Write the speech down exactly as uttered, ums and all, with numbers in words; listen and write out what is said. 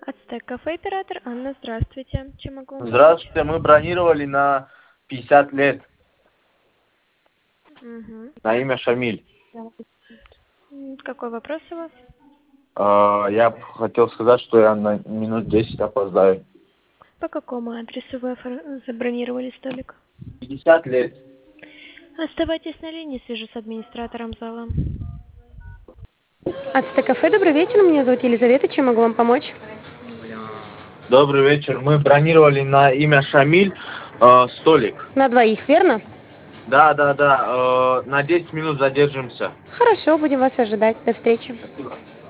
Ацтек кафе, оператор Анна, здравствуйте. Чем могу вам Здравствуйте, помочь? мы бронировали на пятьдесят лет Угу. на имя Шамиль. Какой вопрос у вас? А, Я б хотел сказать, что я на минут десять опоздаю. По какому адресу вы офор- забронировали столик? пятьдесят лет. Оставайтесь на линии, свяжу с администратором зала. Ацтек кафе, добрый вечер, меня зовут Елизавета, чем могу вам помочь? Добрый вечер. Мы бронировали на имя Шамиль э, столик. На двоих, верно? Да, да, да. э, на десять минут задержимся. Хорошо, будем вас ожидать. До встречи. Спасибо.